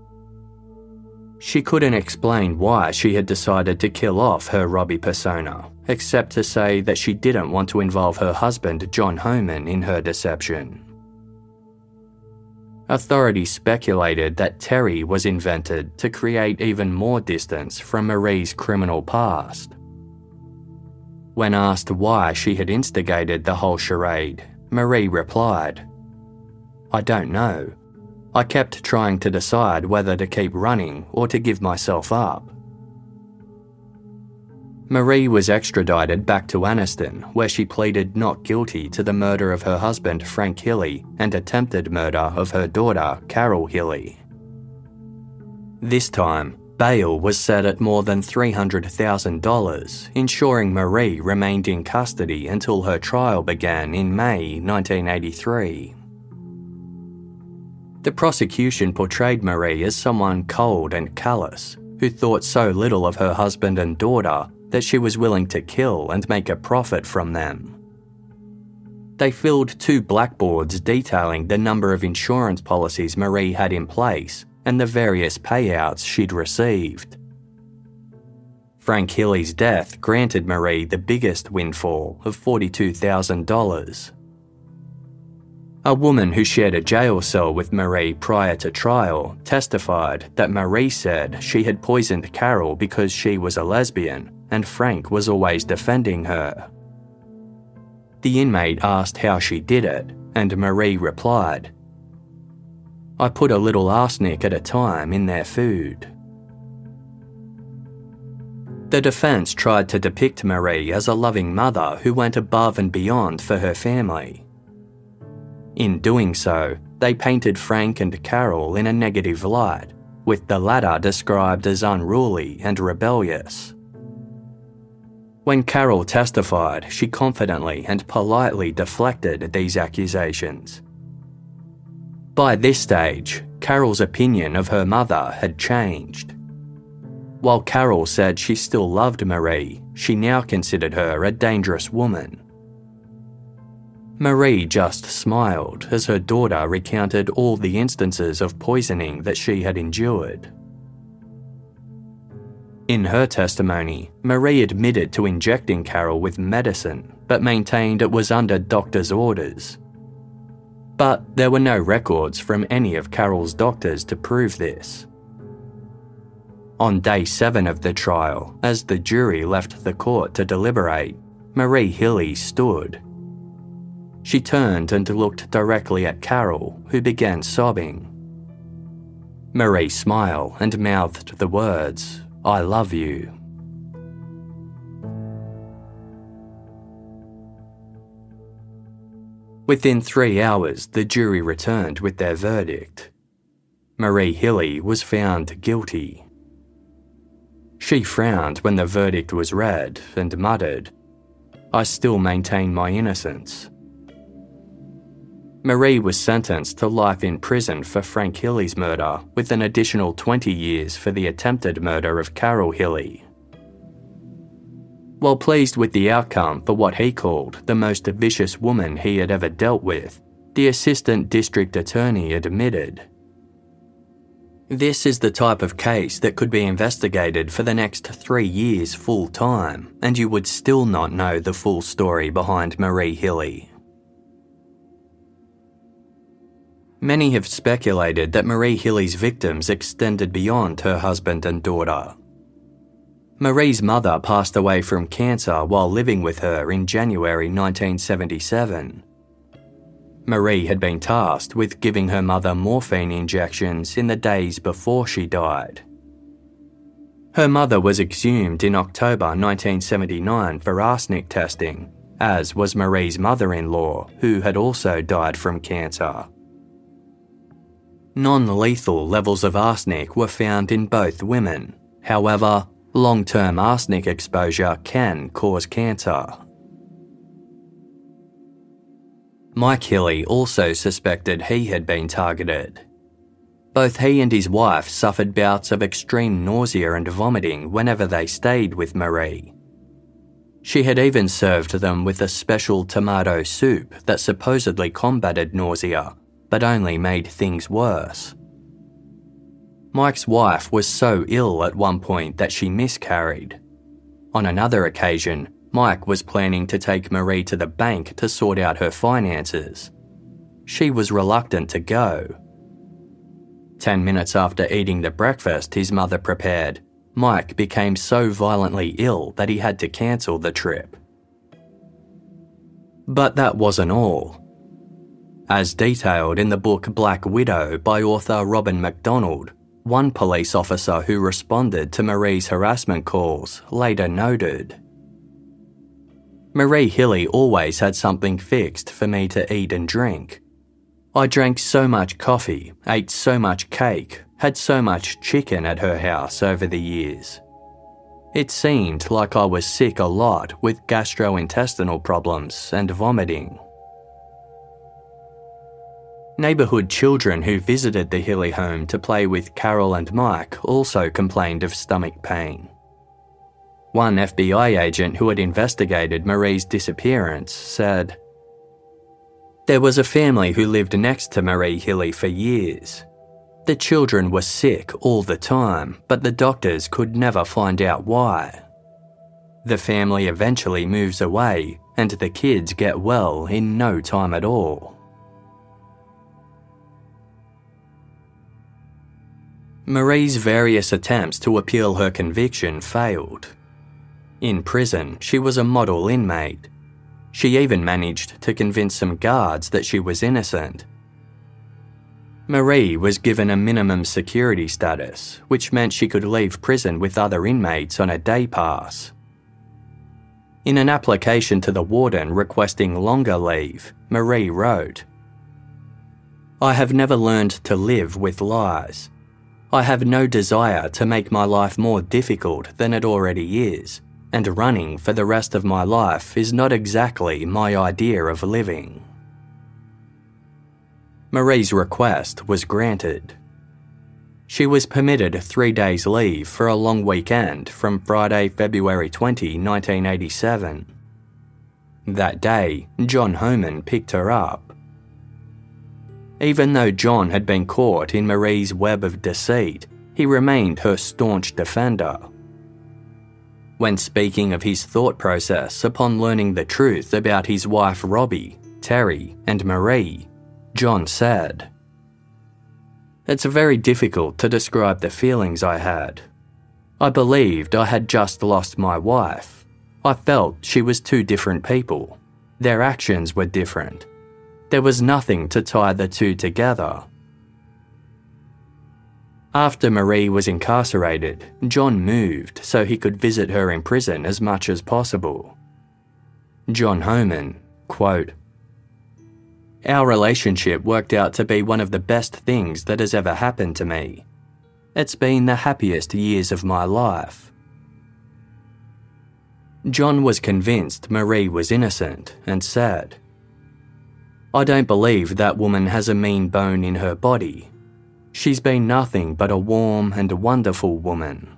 She couldn't explain why she had decided to kill off her Robbie persona, except to say that she didn't want to involve her husband John Homan in her deception. Authorities speculated that Terry was invented to create even more distance from Marie's criminal past. When asked why she had instigated the whole charade, Marie replied, "I don't know. I kept trying to decide whether to keep running or to give myself up." Marie was extradited back to Anniston, where she pleaded not guilty to the murder of her husband Frank Healy and attempted murder of her daughter Carol Healy. This time, bail was set at more than $300,000, ensuring Marie remained in custody until her trial began in May 1983. The prosecution portrayed Marie as someone cold and callous, who thought so little of her husband and daughter that she was willing to kill and make a profit from them. They filled 2 blackboards detailing the number of insurance policies Marie had in place and the various payouts she'd received. Frank Healy's death granted Marie the biggest windfall of $42,000. A woman who shared a jail cell with Marie prior to trial testified that Marie said she had poisoned Carol because she was a lesbian and Frank was always defending her. The inmate asked how she did it, and Marie replied, "I put a little arsenic at a time in their food." The defence tried to depict Marie as a loving mother who went above and beyond for her family. In doing so, they painted Frank and Carol in a negative light, with the latter described as unruly and rebellious. When Carol testified, she confidently and politely deflected these accusations. By this stage, Carol's opinion of her mother had changed. While Carol said she still loved Marie, she now considered her a dangerous woman. Marie just smiled as her daughter recounted all the instances of poisoning that she had endured. In her testimony, Marie admitted to injecting Carol with medicine, but maintained it was under doctor's orders. But there were no records from any of Carol's doctors to prove this. On day 7 of the trial, as the jury left the court to deliberate, Marie Healy stood. She turned and looked directly at Carol, who began sobbing. Marie smiled and mouthed the words, "I love you." Within 3 hours, the jury returned with their verdict. Marie Healy was found guilty. She frowned when the verdict was read and muttered, "I still maintain my innocence." Marie was sentenced to life in prison for Frank Healy's murder, with an additional 20 years for the attempted murder of Carol Healy. While pleased with the outcome for what he called the most vicious woman he had ever dealt with, the assistant district attorney admitted, "This is the type of case that could be investigated for the next 3 years full time, and you would still not know the full story behind Marie Healy." Many have speculated that Marie Healy's victims extended beyond her husband and daughter. Marie's mother passed away from cancer while living with her in January 1977. Marie had been tasked with giving her mother morphine injections in the days before she died. Her mother was exhumed in October 1979 for arsenic testing, as was Marie's mother-in-law, who had also died from cancer. Non-lethal levels of arsenic were found in both women. However, long-term arsenic exposure can cause cancer. Mike Healy also suspected he had been targeted. Both he and his wife suffered bouts of extreme nausea and vomiting whenever they stayed with Marie. She had even served them with a special tomato soup that supposedly combated nausea, but only made things worse. Mike's wife was so ill at one point that she miscarried. On another occasion, Mike was planning to take Marie to the bank to sort out her finances. She was reluctant to go. 10 minutes after eating the breakfast his mother prepared, Mike became so violently ill that he had to cancel the trip. But that wasn't all. As detailed in the book Black Widow by author Robin MacDonald, one police officer who responded to Marie's harassment calls later noted, "Marie Hilly always had something fixed for me to eat and drink. I drank so much coffee, ate so much cake, had so much chicken at her house over the years. It seemed like I was sick a lot with gastrointestinal problems and vomiting." Neighbourhood children who visited the Hilly home to play with Carol and Mike also complained of stomach pain. One FBI agent who had investigated Marie's disappearance said, "There was a family who lived next to Marie Hilly for years. The children were sick all the time, but the doctors could never find out why. The family eventually moves away and the kids get well in no time at all." Marie's various attempts to appeal her conviction failed. In prison, she was a model inmate. She even managed to convince some guards that she was innocent. Marie was given a minimum security status, which meant she could leave prison with other inmates on a day pass. In an application to the warden requesting longer leave, Marie wrote, "I have never learned to live with lies. I have no desire to make my life more difficult than it already is, and running for the rest of my life is not exactly my idea of living." Marie's request was granted. She was permitted 3 days leave for a long weekend from Friday, February 20, 1987. That day, John Homan picked her up. Even though John had been caught in Marie's web of deceit, he remained her staunch defender. When speaking of his thought process upon learning the truth about his wife Robbie, Terry, and Marie, John said, "It's very difficult to describe the feelings I had. I believed I had just lost my wife. I felt she was two different people. Their actions were different. There was nothing to tie the two together." After Marie was incarcerated, John moved so he could visit her in prison as much as possible. John Homan, quote, "Our relationship worked out to be one of the best things that has ever happened to me. It's been the happiest years of my life." John was convinced Marie was innocent and said, "I don't believe that woman has a mean bone in her body. She's been nothing but a warm and wonderful woman."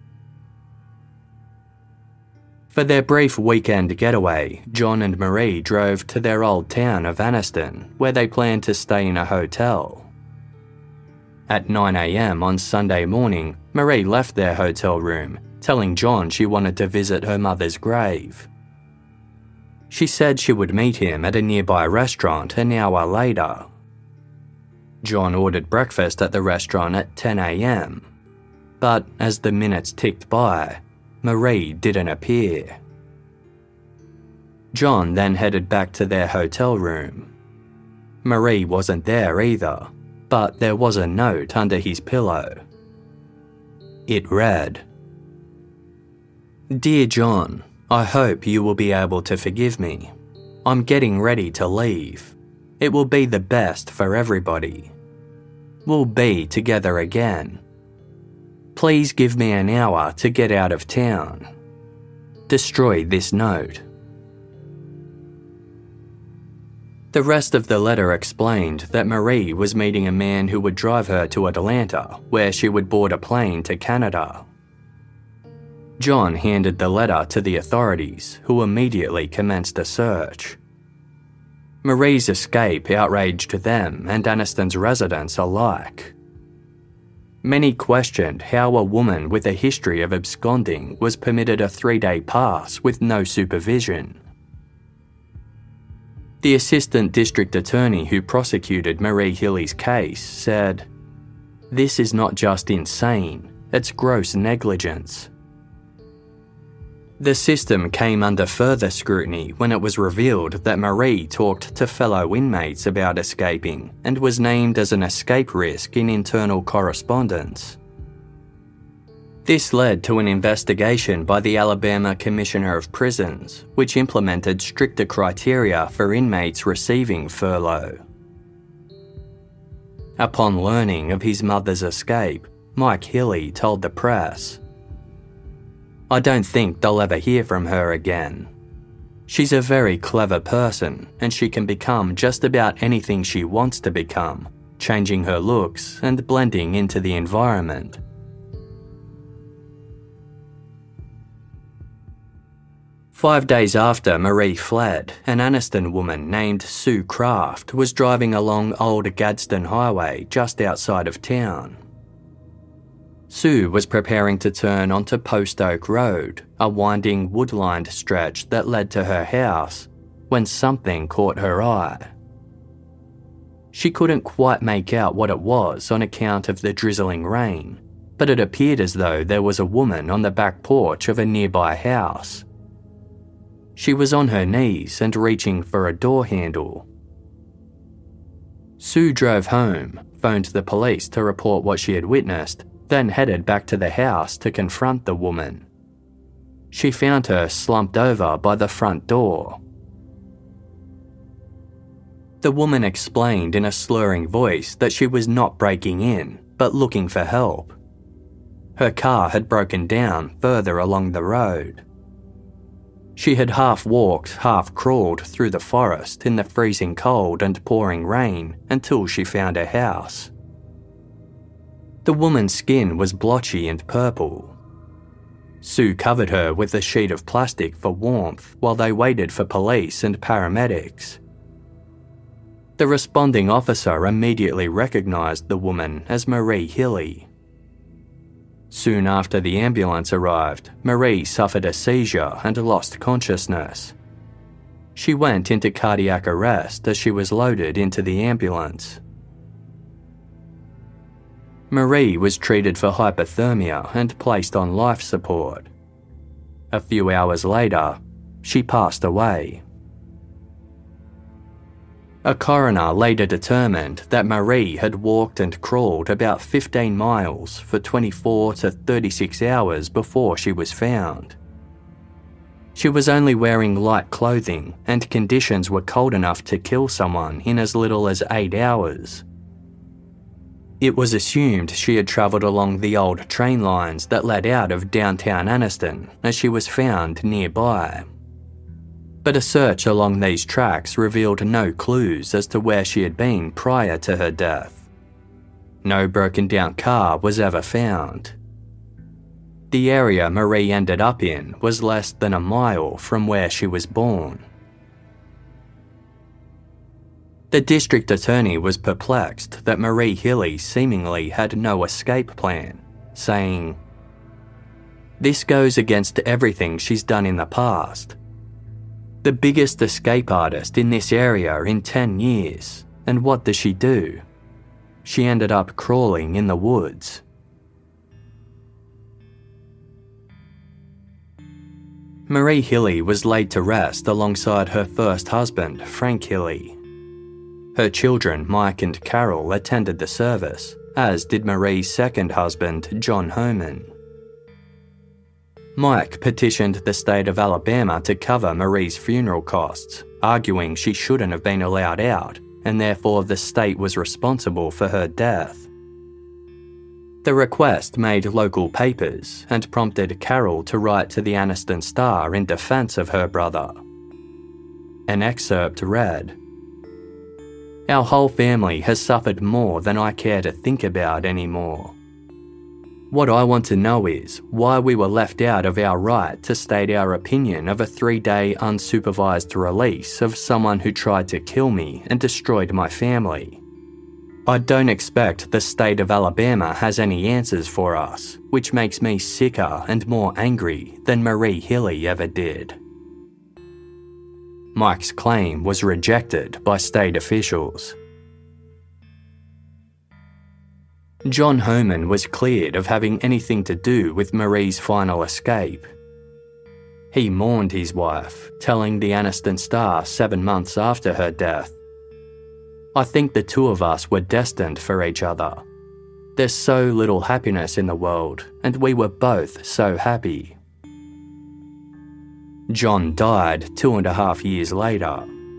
For their brief weekend getaway, John and Marie drove to their old town of Anniston, where they planned to stay in a hotel. At 9 a.m. on Sunday morning, Marie left their hotel room, telling John she wanted to visit her mother's grave. She said she would meet him at a nearby restaurant an hour later. John ordered breakfast at the restaurant at 10 a.m. But as the minutes ticked by, Marie didn't appear. John then headed back to their hotel room. Marie wasn't there either, but there was a note under his pillow. It read, "Dear John, I hope you will be able to forgive me. I'm getting ready to leave. It will be the best for everybody. We'll be together again. Please give me an hour to get out of town. Destroy this note." The rest of the letter explained that Marie was meeting a man who would drive her to Atlanta, where she would board a plane to Canada. John handed the letter to the authorities, who immediately commenced a search. Marie's escape outraged them and Aniston's residents alike. Many questioned how a woman with a history of absconding was permitted a 3-day pass with no supervision. The assistant district attorney who prosecuted Marie Healy's case said, "This is not just insane, it's gross negligence." The system came under further scrutiny when it was revealed that Marie talked to fellow inmates about escaping and was named as an escape risk in internal correspondence. This led to an investigation by the Alabama Commissioner of Prisons, which implemented stricter criteria for inmates receiving furlough. Upon learning of his mother's escape, Mike Healy told the press, "I don't think they'll ever hear from her again. She's a very clever person and she can become just about anything she wants to become, changing her looks and blending into the environment." Five days after Marie fled, an Aniston woman named Sue Craft was driving along Old Gadsden Highway just outside of town. Sue was preparing to turn onto Post Oak Road, a winding wood-lined stretch that led to her house, when something caught her eye. She couldn't quite make out what it was on account of the drizzling rain, but it appeared as though there was a woman on the back porch of a nearby house. She was on her knees and reaching for a door handle. Sue drove home, phoned the police to report what she had witnessed, then headed back to the house to confront the woman. She found her slumped over by the front door. The woman explained in a slurring voice that she was not breaking in, but looking for help. Her car had broken down further along the road. She had half walked, half crawled through the forest in the freezing cold and pouring rain until she found a house. The woman's skin was blotchy and purple. Sue covered her with a sheet of plastic for warmth while they waited for police and paramedics. The responding officer immediately recognised the woman as Marie Healy. Soon after the ambulance arrived, Marie suffered a seizure and lost consciousness. She went into cardiac arrest as she was loaded into the ambulance. Marie was treated for hypothermia and placed on life support. A few hours later, she passed away. A coroner later determined that Marie had walked and crawled about 15 miles for 24 to 36 hours before she was found. She was only wearing light clothing and conditions were cold enough to kill someone in as little as 8 hours. It was assumed she had travelled along the old train lines that led out of downtown Aniston as she was found nearby. But a search along these tracks revealed no clues as to where she had been prior to her death. No broken down car was ever found. The area Marie ended up in was less than a mile from where she was born. The district attorney was perplexed that Marie Healy seemingly had no escape plan, saying, "This goes against everything she's done in the past. The biggest escape artist in this area in 10 years, and what does she do? She ended up crawling in the woods." Marie Healy was laid to rest alongside her first husband, Frank Healy. Her children, Mike and Carol, attended the service, as did Marie's second husband, John Homan. Mike petitioned the state of Alabama to cover Marie's funeral costs, arguing she shouldn't have been allowed out, and therefore the state was responsible for her death. The request made local papers and prompted Carol to write to the Aniston Star in defense of her brother. An excerpt read, Our whole family has suffered more than I care to think about anymore. What I want to know is why we were left out of our right to state our opinion of a 3-day unsupervised release of someone who tried to kill me and destroyed my family. I don't expect the state of Alabama has any answers for us, which makes me sicker and more angry than Marie Healey ever did. Mike's claim was rejected by state officials. John Homan was cleared of having anything to do with Marie's final escape. He mourned his wife, telling the Anniston Star 7 months after her death, "I think the two of us were destined for each other. There's so little happiness in the world, and we were both so happy." John died 2.5 years later.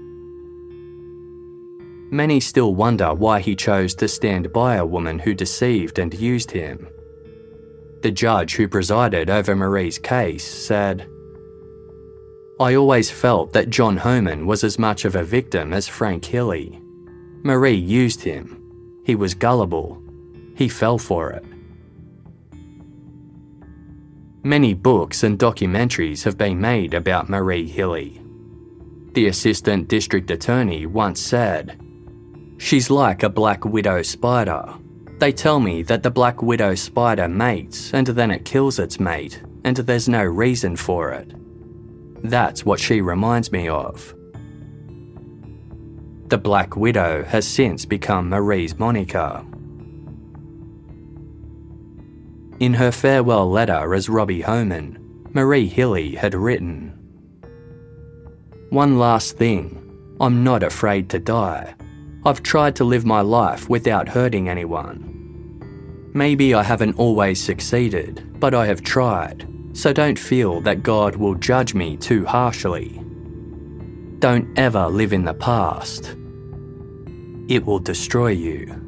Many still wonder why he chose to stand by a woman who deceived and used him. The judge who presided over Marie's case said, "I always felt that John Homan was as much of a victim as Frank Healey. Marie used him. He was gullible. He fell for it." Many books and documentaries have been made about Marie Healey. The assistant district attorney once said, "She's like a black widow spider. They tell me that the black widow spider mates and then it kills its mate, and there's no reason for it. That's what she reminds me of." The Black Widow has since become Marie's moniker. In her farewell letter as Robbie Homan, Marie Healey had written, "One last thing, I'm not afraid to die. I've tried to live my life without hurting anyone. Maybe I haven't always succeeded, but I have tried, so don't feel that God will judge me too harshly. Don't ever live in the past. It will destroy you."